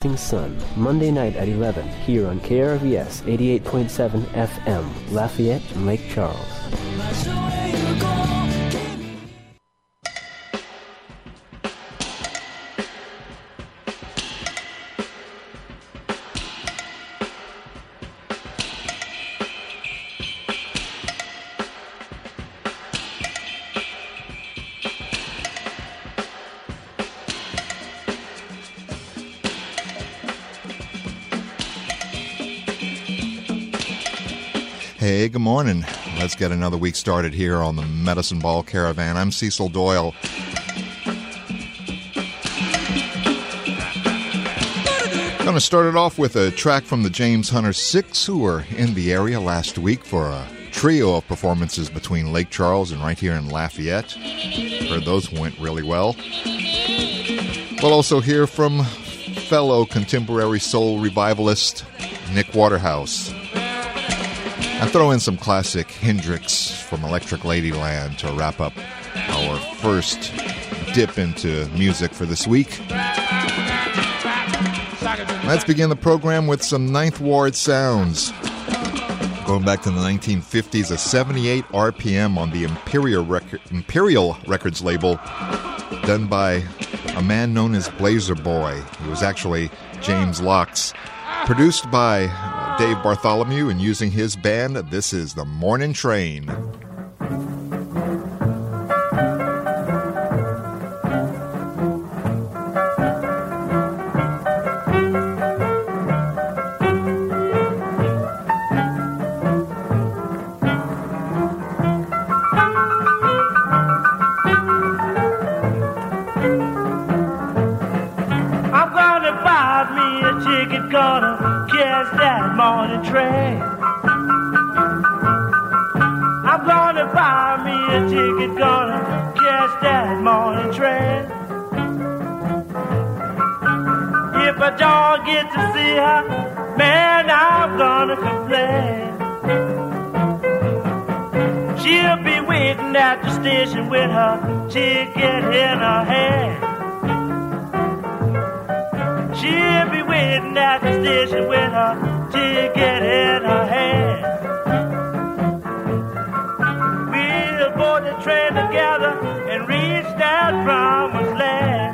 Sun, Monday night at 11, here on KRVS 88.7 FM, Lafayette and Lake Charles. Hey, good morning. Let's get another week started here on the Medicine Ball Caravan. I'm Cecil Doyle. Going to start it off with a track from the James Hunter Six, who were in the area last week for a trio of performances between Lake Charles and right here in Lafayette. Heard those went really well. We'll also hear from fellow contemporary soul revivalist Nick Waterhouse. And throw in some classic Hendrix from Electric Ladyland to wrap up our first dip into music for this week. Let's begin the program with some Ninth Ward sounds. Going back to the 1950s, a 78 RPM on the Imperial Records label, done by a man known as Blazer Boy. He was actually James Locks. Produced by Dave Bartholomew, and using his band, this is The Morning Train. With her ticket in her hand, she'll be waiting at the station with her ticket in her hand. We'll board the train together and reach that promised land.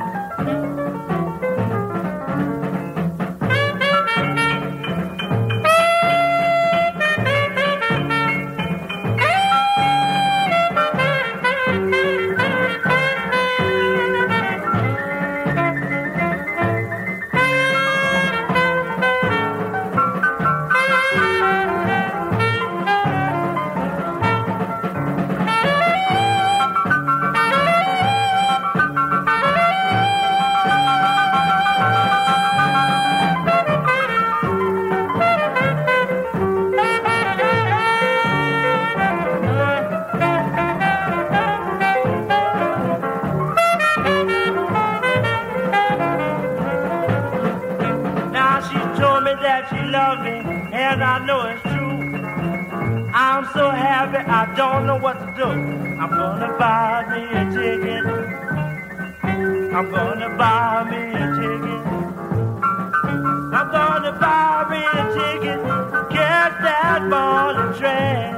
I don't know what to do. I'm gonna buy me a ticket. I'm gonna buy me a ticket. I'm gonna buy me a ticket. Catch that morning train.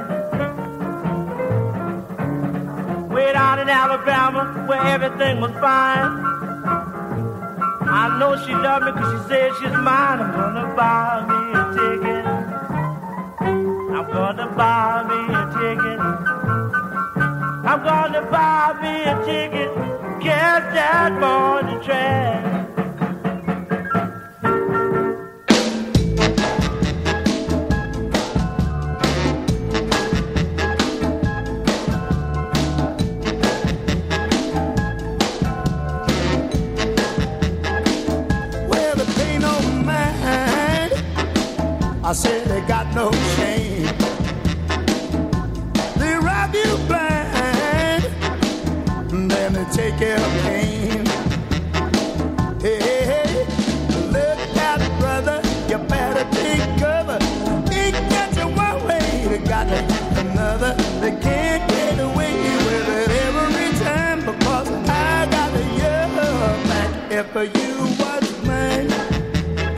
Way down in Alabama where everything was fine. I know she loved me because she said she's mine. I'm gonna buy me a ticket. I'm gonna buy me a ticket. I'm gonna buy me a ticket. Catch that morning train. Well, they pay no mind. I said they got no shame. Take care of pain. Hey, hey, hey, look out, brother, you better take cover. Ain't got you one way, they got another. They can't get away with it every time because I got your back. If you was mine,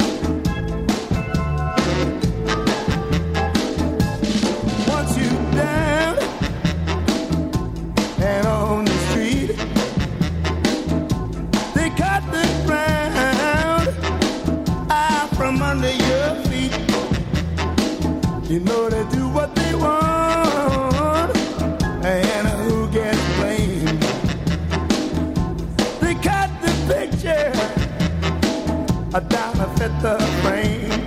under your feet. You know they do what they want, and who gets blamed? They cut the picture down to fit the frame.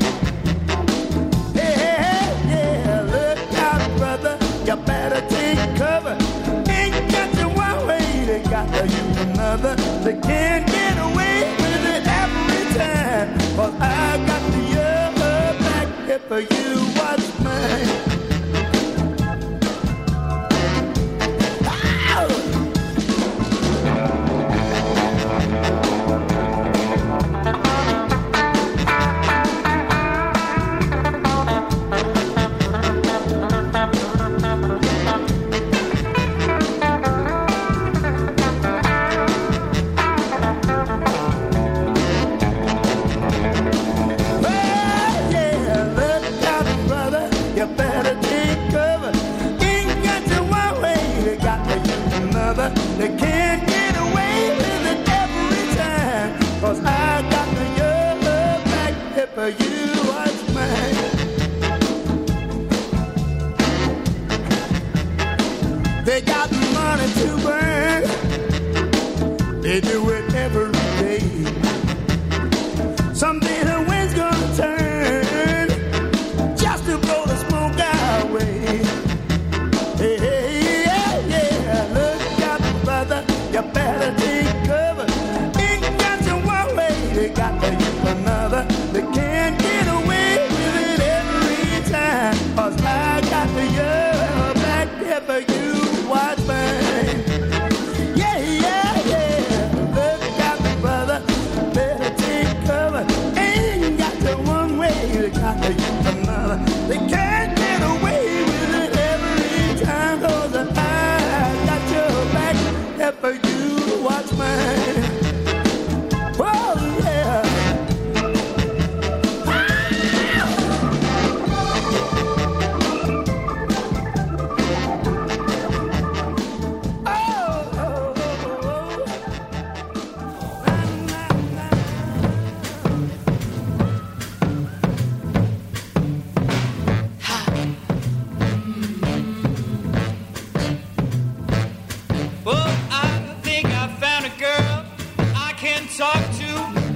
Hey, yeah, look out, brother, you better take cover. Ain't got you one way, they got you another. They can't get away with it every time, 'cause I got the other back here for you, what's mine? They can't get away with it every time, 'cause I got the yellow back here for you, what's mine? They got money to burn, they do it every day. Someday the wind's gonna turn just to blow the smoke away. Hey, hey, you better take cover. Ain't got you one way, they got you another. They can't get away with it every time, 'cause I got the yellow back here for you, watch mine. Yeah, yeah, yeah. Look out, brother, better take cover. Ain't got you one way, they got you another. They can't get away with it every time, 'cause I got you back here for you. Watch mine. Oh, yeah. Talk to.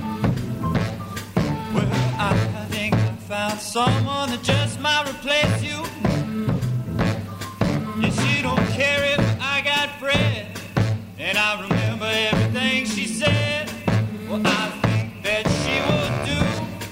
Well, I think I found someone that just might replace you. And she don't care if I got bread, and I remember everything she said. Well, I think that she will do.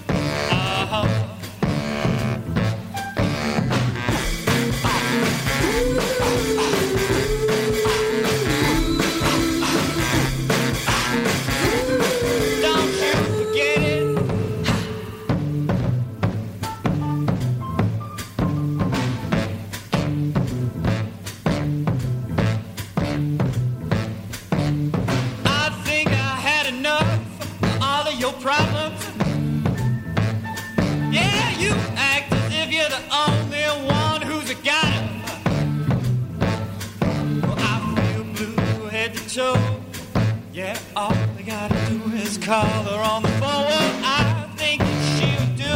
Problems. Yeah, you act as if you're the only one who's got it. Well, I feel blue head to toe. Yeah, all I gotta do is call her on the phone. Well, I think she'll do.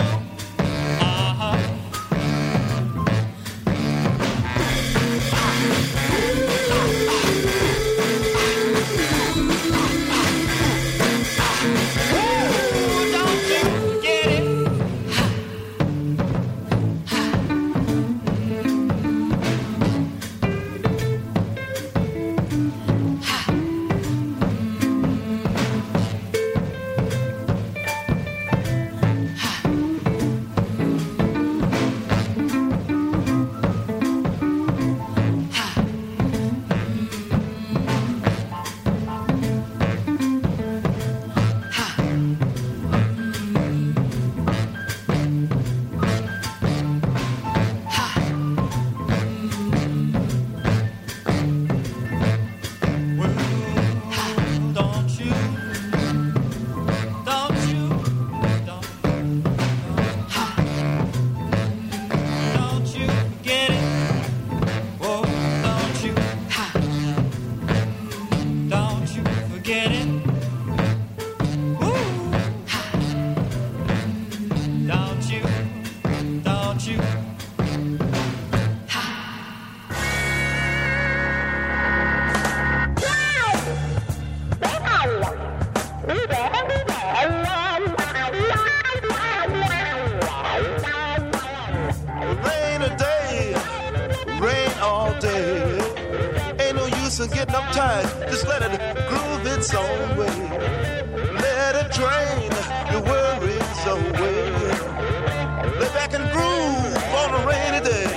tight, just let it groove its own way. Let it drain your worries away. Lay back and groove on a rainy day.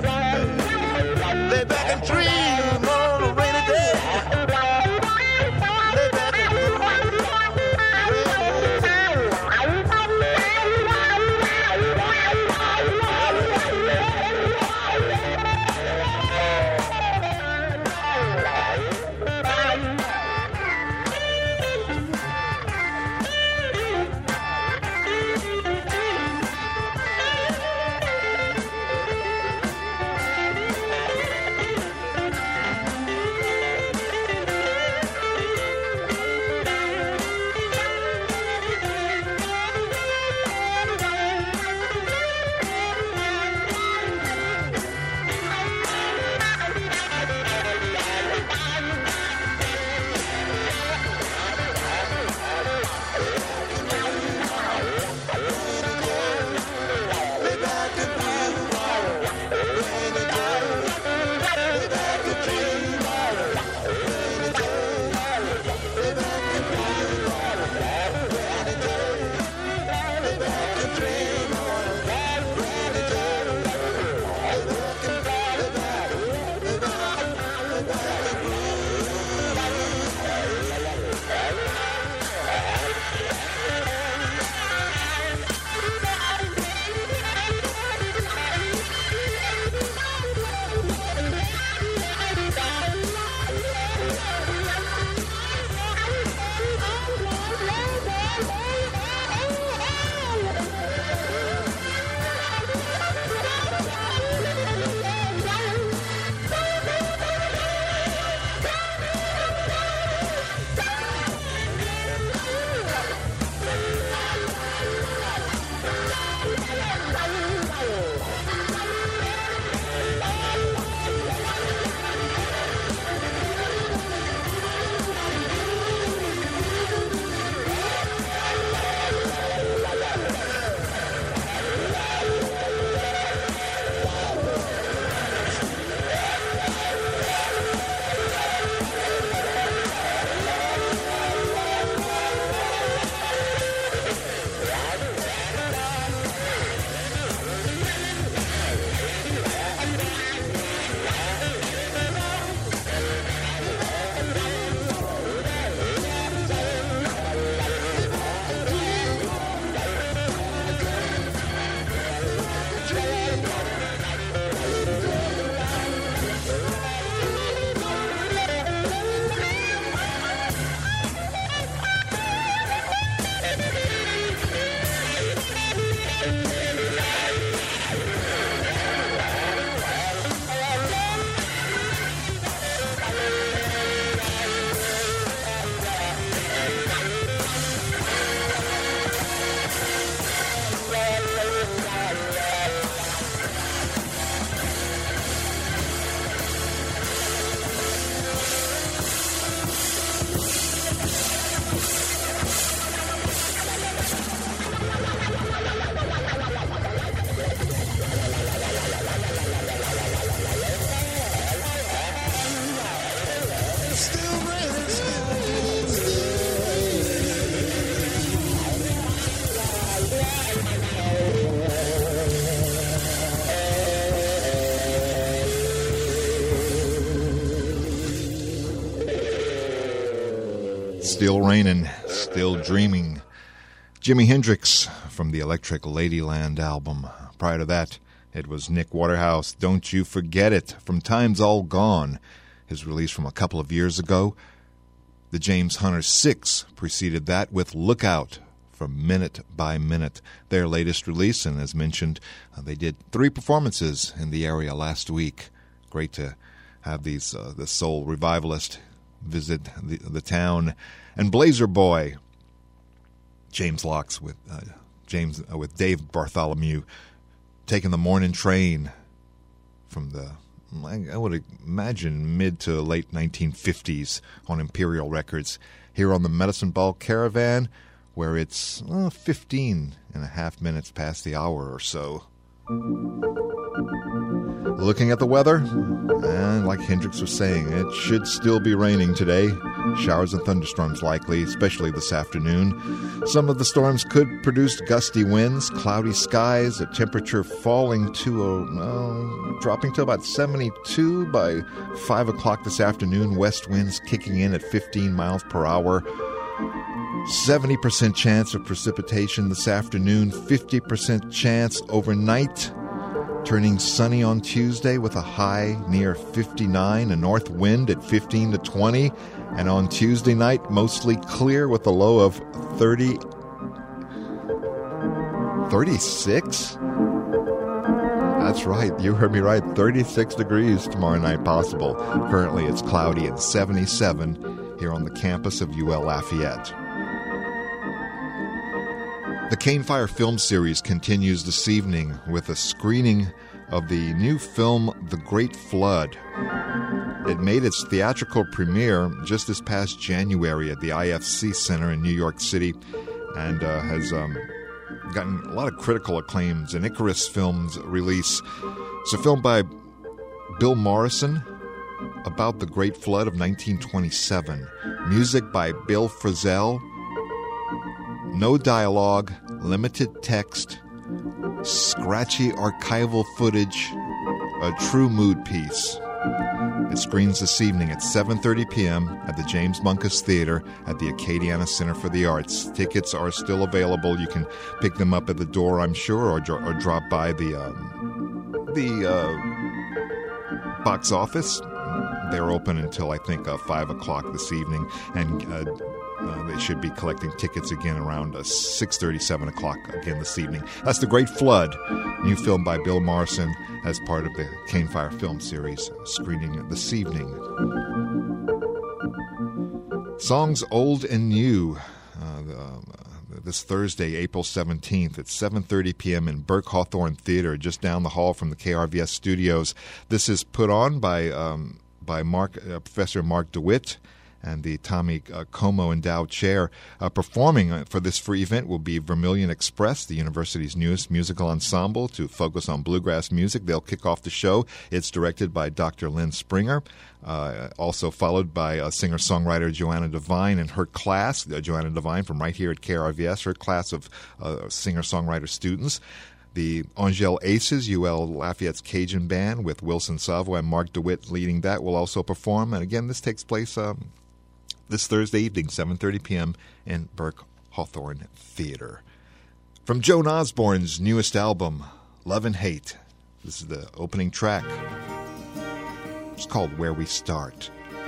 Lay back and dream on a rainy day. Lay back and Still Raining, Still Dreaming. Jimi Hendrix from the Electric Ladyland album. Prior to that, it was Nick Waterhouse, Don't You Forget It, from Time's All Gone, his release from a couple of years ago. The James Hunter 6 preceded that with Lookout from Minute by Minute, their latest release, and as mentioned, they did 3 performances in the area last week. Great to have these the soul revivalist visit the town. And Blazer Boy, James Locks with Dave Bartholomew, taking the morning train from the, I would imagine, mid to late 1950s on Imperial Records, here on the Medicine Ball Caravan, where it's 15 and a half minutes past the hour or so. Looking at the weather, and like Hendricks was saying, it should still be raining today. Showers and thunderstorms likely, especially this afternoon. Some of the storms could produce gusty winds, cloudy skies, a temperature falling to dropping to about 72 by 5 o'clock this afternoon. West winds kicking in at 15 miles per hour. 70% chance of precipitation this afternoon, 50% chance overnight. Turning sunny on Tuesday with a high near 59, a north wind at 15 to 20. And on Tuesday night, mostly clear with a low of 36? That's right, you heard me right, 36 degrees tomorrow night possible. Currently it's cloudy and 77 here on the campus of UL Lafayette. The Cane Fire Film Series continues this evening with a screening of the new film The Great Flood. It made its theatrical premiere just this past January at the IFC Center in New York City and has gotten a lot of critical acclaims. An Icarus Films release. It's a film by Bill Morrison about the Great Flood of 1927. Music by Bill Frisell. No dialogue, limited text, scratchy archival footage, a true mood piece. It screens this evening at 7:30 p.m. at the James Bunkis Theater at the Acadiana Center for the Arts. Tickets are still available. You can pick them up at the door, I'm sure, or drop by the box office. They're open until, I think, 5 o'clock this evening, and they should be collecting tickets again around 6:30, 7 o'clock again this evening. That's The Great Flood, new film by Bill Morrison as part of the Cane Fire Film Series, screening this evening. Songs old and new. This Thursday, April 17th at 7:30 p.m. in Burke Hawthorne Theater, just down the hall from the KRVS studios. This is put on by Professor Mark DeWitt and the Tommy Como Endowed Chair. Performing for this free event will be Vermilion Express, the university's newest musical ensemble to focus on bluegrass music. They'll kick off the show. It's directed by Dr. Lynn Springer, also followed by singer-songwriter Joanna Devine and her class, Joanna Devine from right here at KRVS, her class of singer-songwriter students. The Angel Aces, UL Lafayette's Cajun Band, with Wilson Savoy and Mark DeWitt leading that, will also perform. And again, this takes place this Thursday evening, 7:30 p.m. in Burke Hawthorne Theater. From Joan Osborne's newest album, Love and Hate, this is the opening track. It's called Where We Start.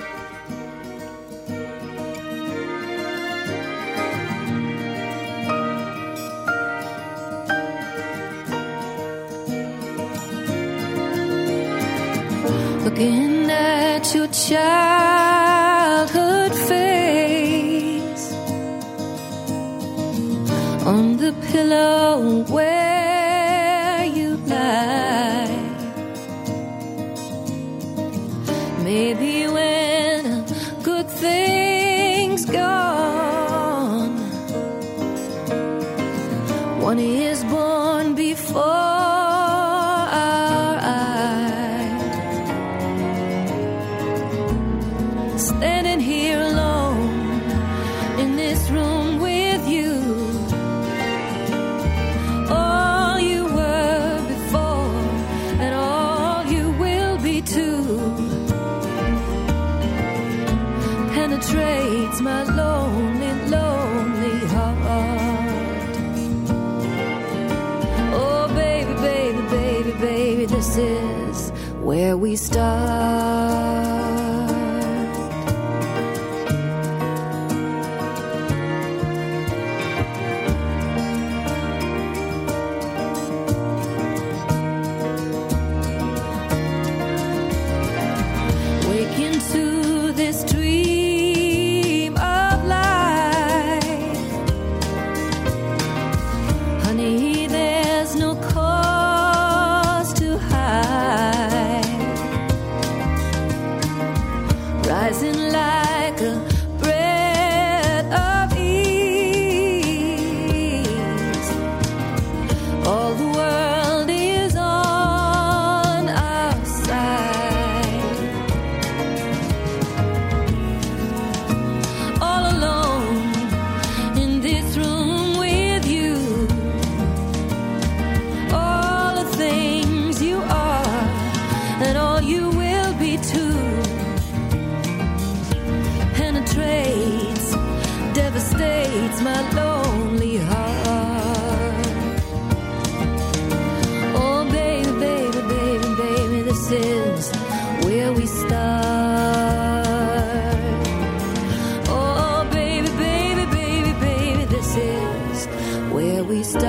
Looking at your childhood face on the pillow where you lie. Maybe when a good thing's gone, one is born before standing here alone in this room with you. All you were before and all you will be too penetrates my lonely, lonely heart. Oh, baby, baby, baby, baby, this is where we start.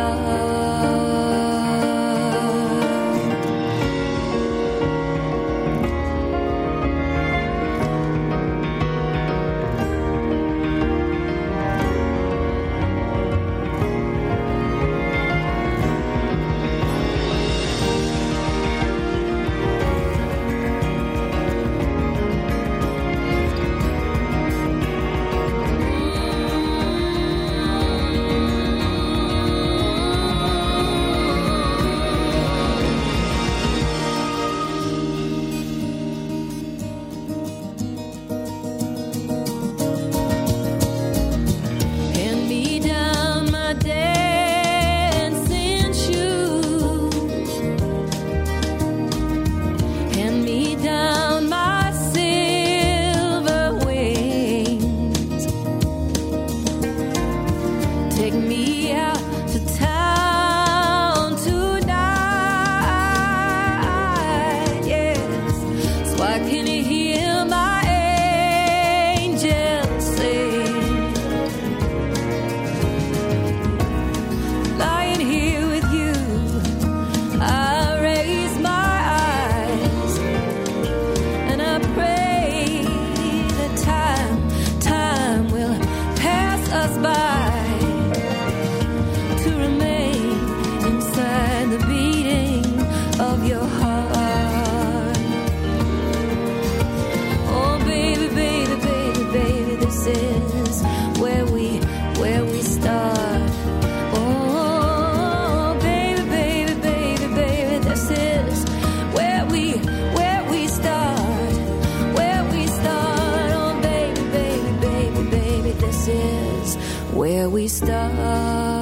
where we start.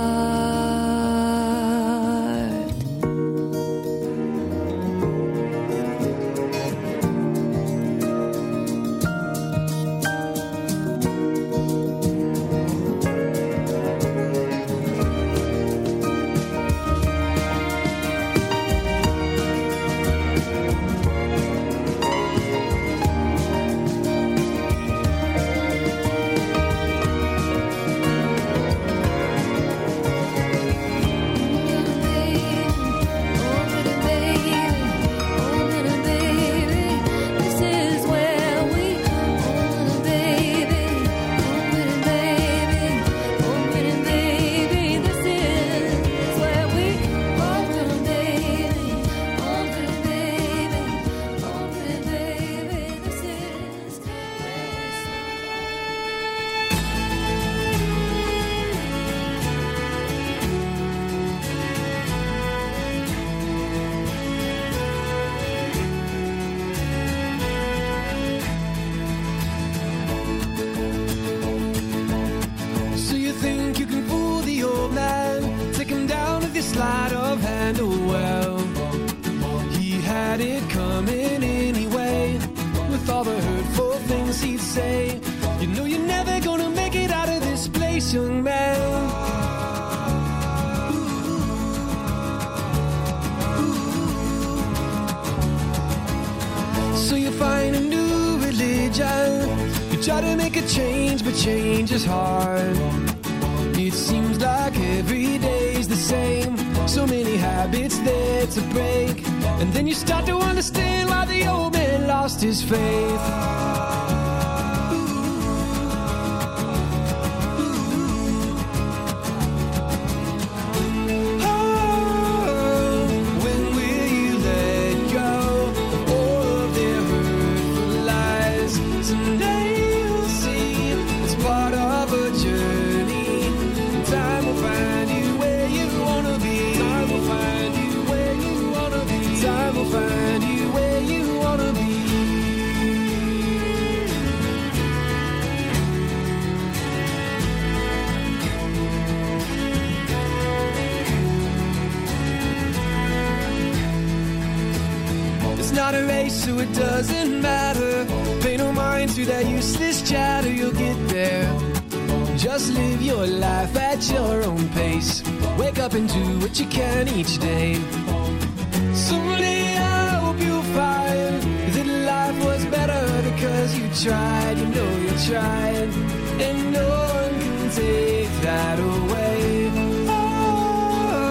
Change is hard. It seems like every day's the same. So many habits there to break. And then you start to understand why the old man lost his faith. Not a race, so it doesn't matter. Pay no mind to that useless chatter. You'll get there. Just live your life at your own pace. Wake up and do what you can each day. Someday I hope you'll find that life was better because you tried. You know you tried, and no one can take that away. Oh,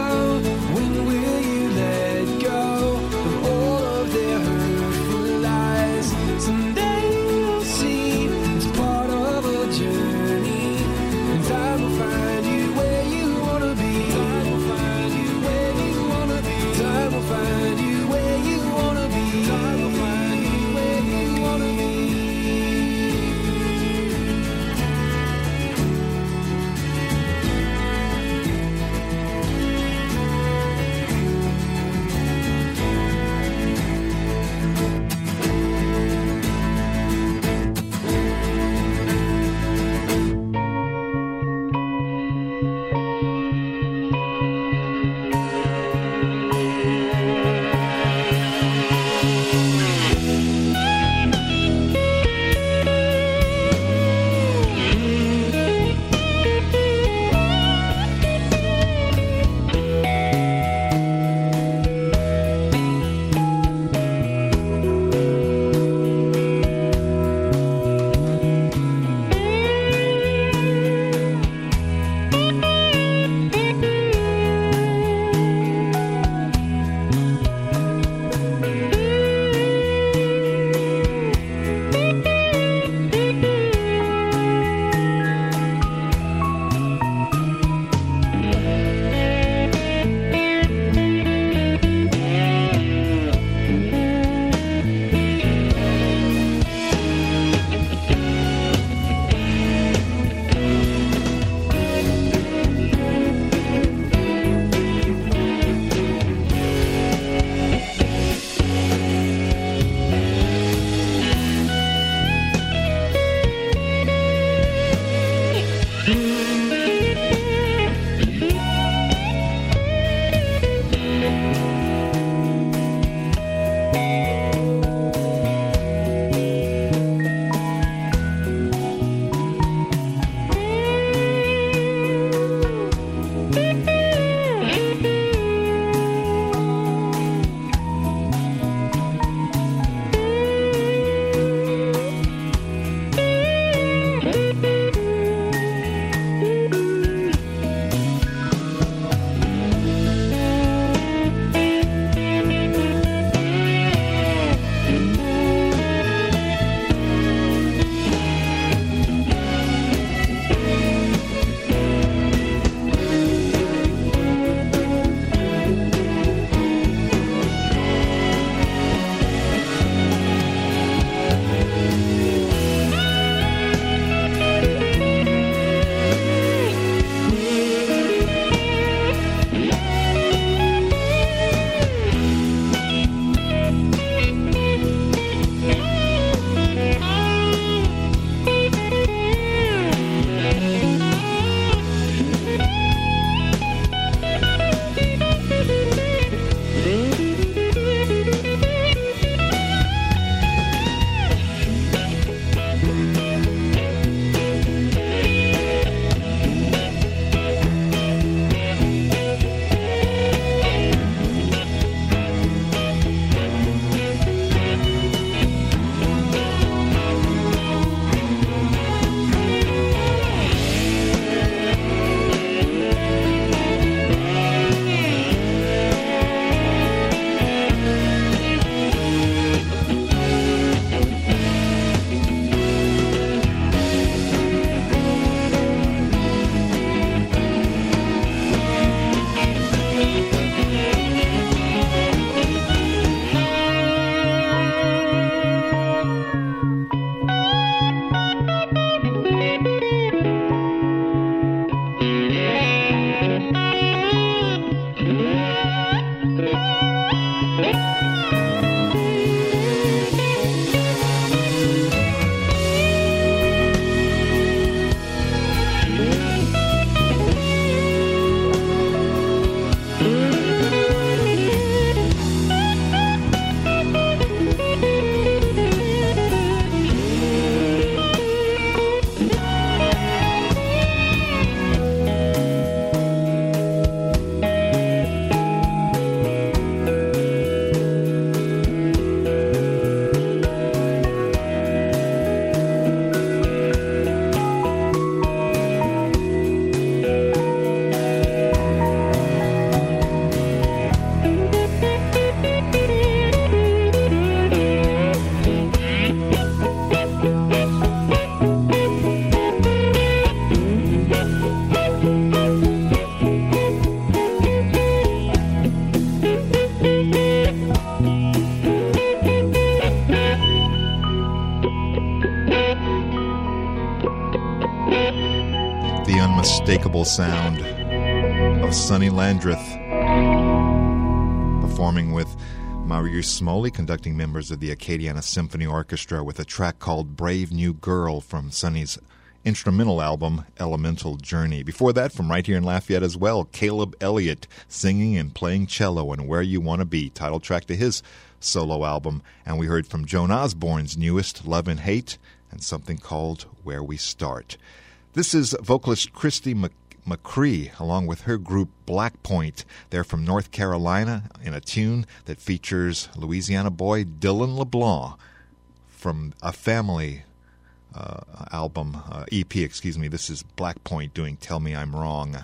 incredible sound of Sonny Landreth performing with Marius Smoley, conducting members of the Acadiana Symphony Orchestra, with a track called Brave New Girl from Sonny's instrumental album Elemental Journey. Before that, from right here in Lafayette as well, Caleb Elliott singing and playing cello and Where You Want to Be, title track to his solo album. And we heard from Joan Osborne's newest, Love and Hate, and something called Where We Start. This is vocalist Christy McCree, along with her group Black Point. They're from North Carolina, in a tune that features Louisiana boy Dylan LeBlanc from a family album, EP, excuse me. This is Black Point doing Tell Me I'm Wrong.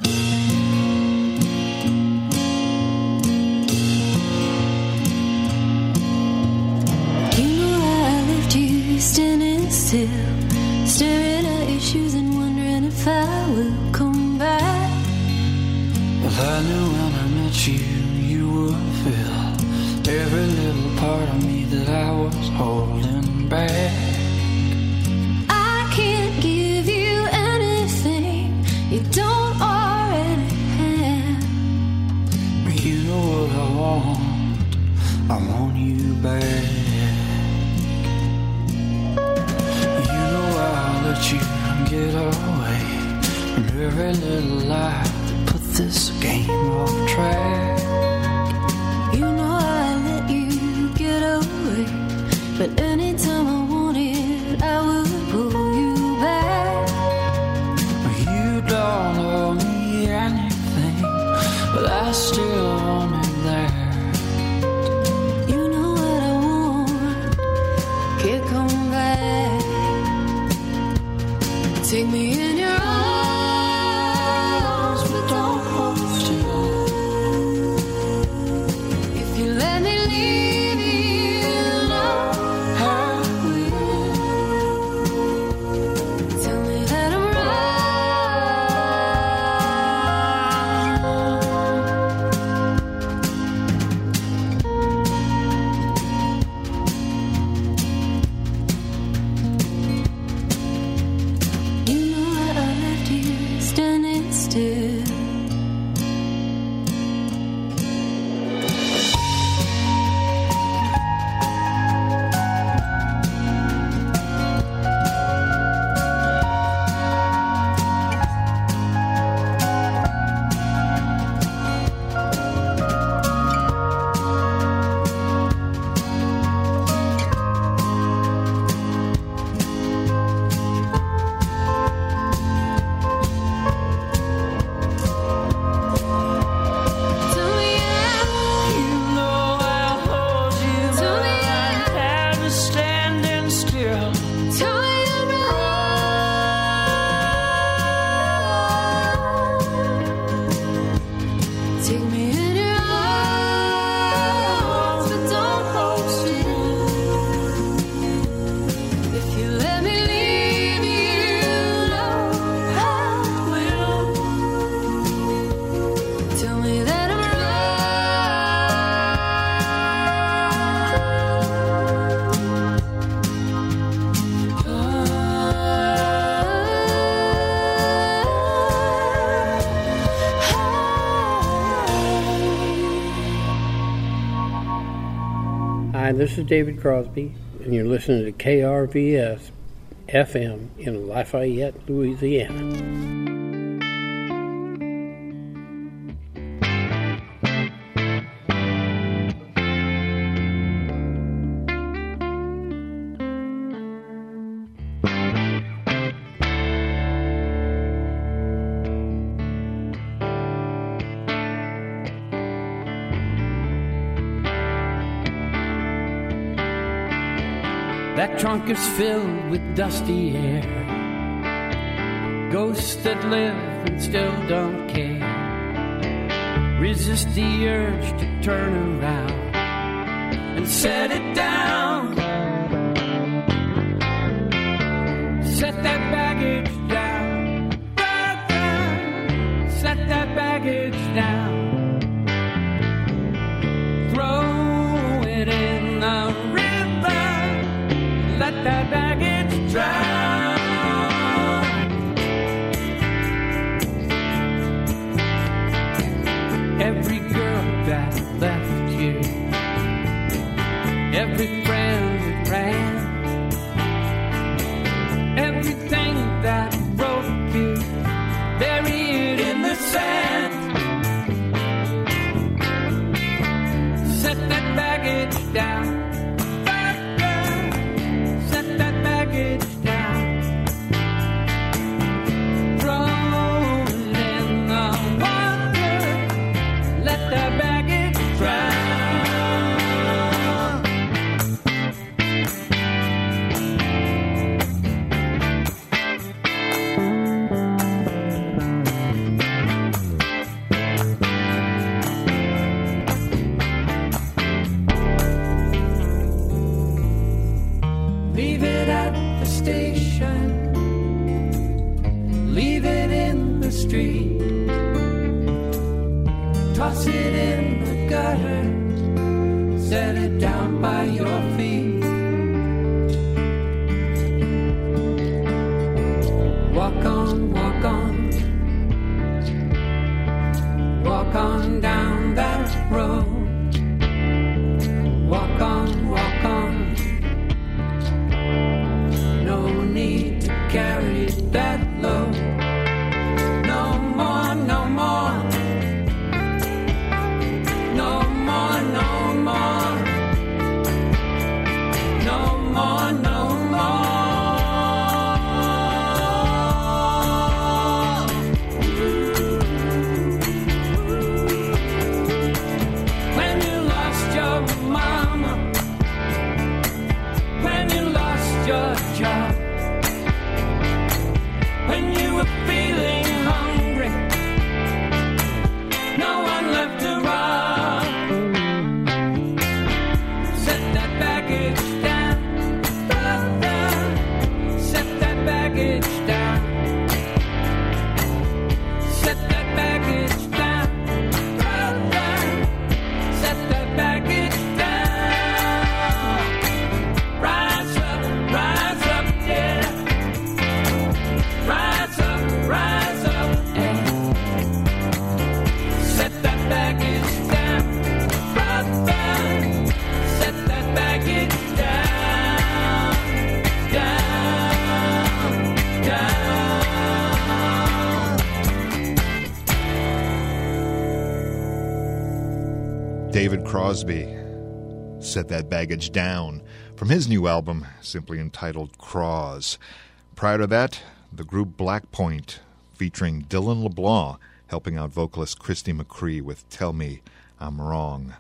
You know I left you standing still, staring at your shoes and wondering if I will come back. Well, I knew when I met you, you would feel every little part of me that I was holding back. I can't give you anything you don't already have. You know what I want you back. You know I'll let you get away from every little lie that put this game off track. You know I let you get away, but anytime I want it, I will pull you back. You don't owe me anything, but I still want it there. You know what I want, can't come back. Take me in your arms, but don't hold still. If you let me leave you, know I will. Tell me that I'm You know I left you standing still. Tell me You know I'll hold you, Tell but me I'm tired of standing still. tell me I'm wrong. Take me in your arms, but don't hold still. If you let me leave you, know I will. Tell me that I'm Hi, this is David Crosby, and you're listening to KRVS FM in Lafayette, Louisiana. That trunk is filled with dusty air, ghosts that live and still don't care. Resist the urge to turn around and set it down. Set that baggage down, set that baggage down. Throw it in the river, let that baggage drown. that left you, every friend that ran, everything that broke you, buried in the sand. Set that baggage down. Set that baggage down. Thrown in the water. Let the baggage drown. Leave it at the station. Leave it in the street. Toss it in the gutter. Set it down by your feet. Walk on, walk on. Walk on down that road. Walk on, walk on. No need to carry that load. No more, no more. No more, no more. No more, no more. When you lost your mama, when you lost your job, when you were feeling hungry, no one left to rob. Set that baggage down, brother. Set that baggage down. Set that baggage down, brother. Set that baggage down. Rise up, yeah. Rise up, yeah. Set that baggage down, brother. Set that baggage down, down, down. David Crosby, Set That Baggage Down, from his new album, simply entitled Cross. Prior to that, the group Black Point, featuring Dylan LeBlanc, helping out vocalist Christy McCree with Tell Me I'm Wrong.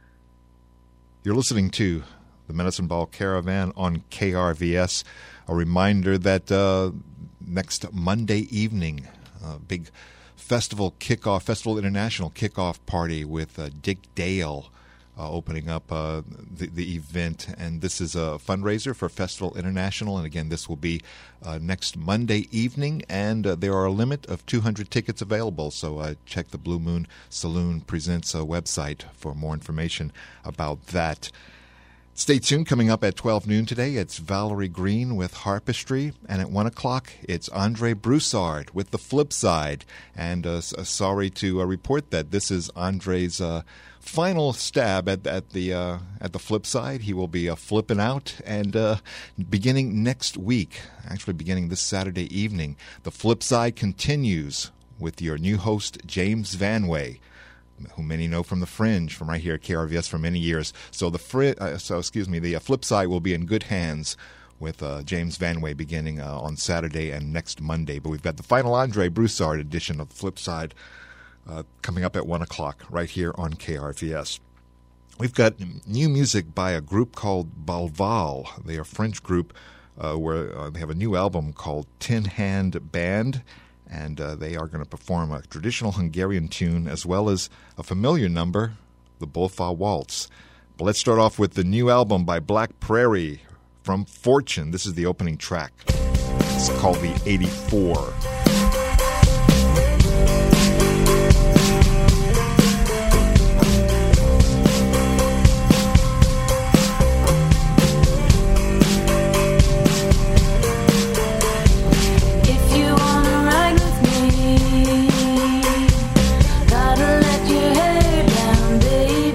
You're listening to the Medicine Ball Caravan on KRVS. A reminder that next Monday evening, big festival international kickoff party with Dick Dale opening up the event. And this is a fundraiser for Festival International. And again, this will be next Monday evening. And there are a limit of 200 tickets available. So check the Blue Moon Saloon Presents website for more information about that. Stay tuned. Coming up at 12 noon today, it's Valerie Green with Harpistry. And at 1 o'clock, it's Andre Broussard with The Flip Side. And sorry to report that this is Andre's final stab at the flip side. He will be flipping out, and beginning next week, actually beginning this Saturday evening, the flip side continues with your new host, James Vanway, who many know from The Fringe, from right here at KRVS for many years. So the flip side will be in good hands with James Vanway beginning on Saturday and next Monday. But we've got the final Andre Broussard edition of the flip side coming up at 1 o'clock right here on KRVS. We've got new music by a group called Balval. They are a French group where they have a new album called Tin Hand Band, and they are going to perform a traditional Hungarian tune as well as a familiar number, the Bolfa Waltz. But let's start off with the new album by Black Prairie from Fortune. This is the opening track. It's called the 84. Gotta let your hair down, baby.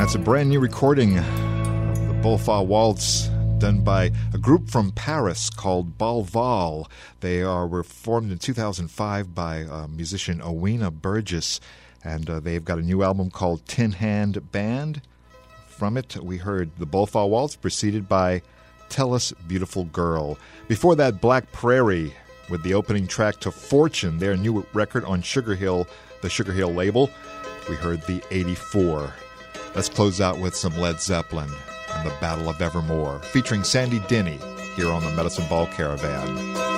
That's a brand new recording of the Bolfa Waltz done by a group from Paris called Balval. They were formed in 2005 by musician Owena Burgess, and they've got a new album called Tin Hand Band. From it, we heard the Bolfa Waltz, preceded by Tell Us Beautiful Girl. Before that, Black Prairie with the opening track to Fortune, their new record on Sugar Hill, the Sugar Hill label. We heard the 84. Let's close out with some Led Zeppelin and the Battle of Evermore, featuring Sandy Denny here on the Medicine Ball Caravan.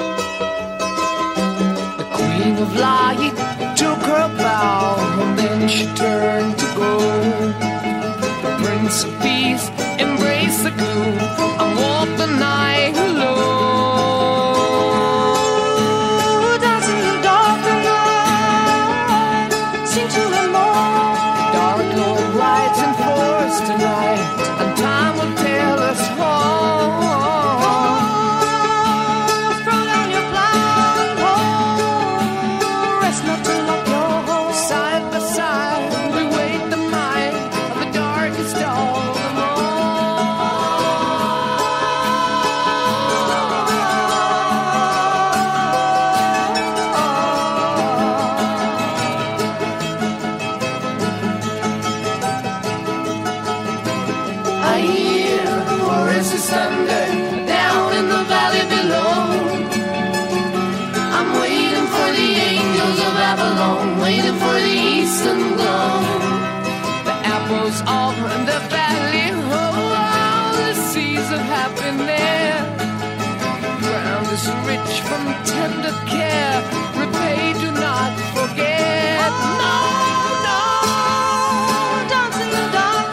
The Queen of Light took her bow, and then she turned to go. The Prince of Peace embraced the gloom and walked the night alone. Dancing in the dark night, sing to the moon. Dark Lord rides in forest tonight, and time will tell us all. Throw down your blindfold, rest not to lock your home. Side by side, we wait the night of the darkest of them all. I hear the forest's thunder down in the valley below. I'm waiting for the angels of Avalon, waiting for the eastern glow. The apples of the valley, oh, the seeds of happiness. Ground is rich from tender care, repay, do not forget. No, no, dance in the dark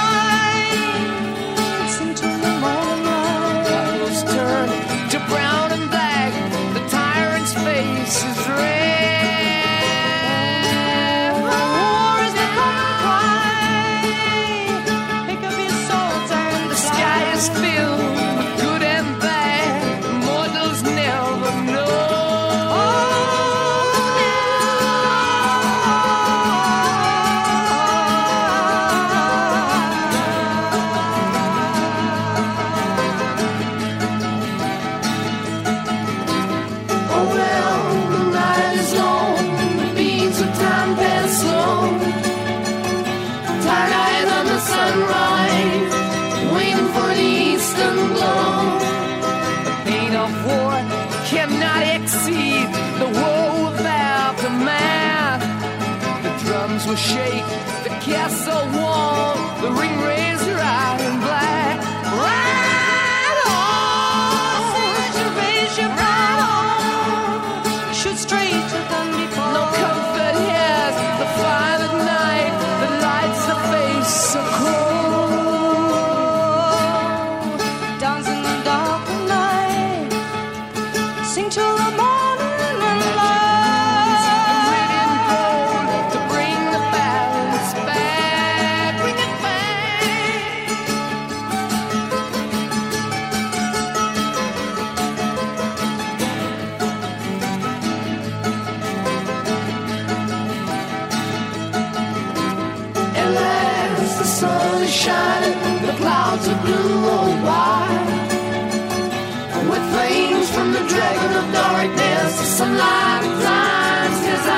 night, sing to the morning light. Clouds turn to brown and black, the tyrant's face is red. War is the common cry, pick up your swords and the sky is filled with good and bad, mortals never know. Oh well, the night is long, the beams of time pass slow. Tired eyes on the sunrise, waiting for the eastern glow. The pain of war cannot exceed the woe of aftermath. The drums will shake, the castle wall, the ring razor iron black. Ride on, raise your right on, shoot straight to Dundee Fall. No comfort here, the fire at night, the lights the face so cold. Dance in the dark night, sing till the morning and light. Red and gold to bring the balance back, bring it back. At last the sun is shining, the clouds are blue or white. With flames from the dragon of darkness, the sunlight blinds his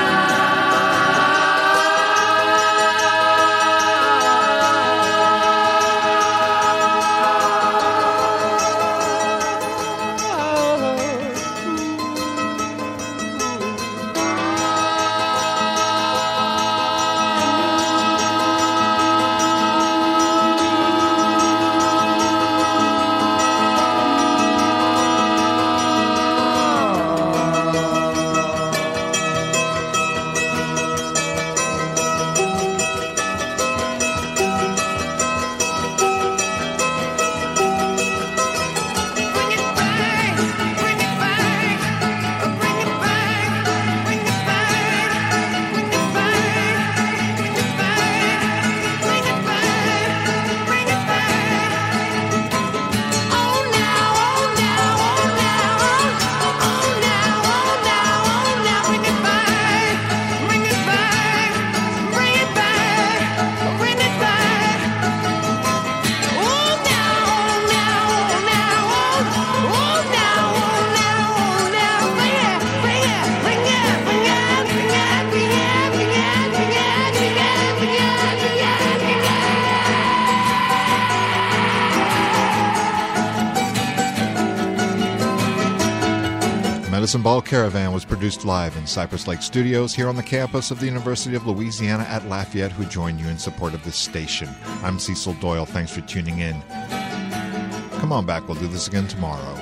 Cymbal Caravan was produced live in Cypress Lake Studios here on the campus of the University of Louisiana at Lafayette, who join you in support of this station. I'm Cecil Doyle. Thanks for tuning in. Come on back. We'll do this again tomorrow.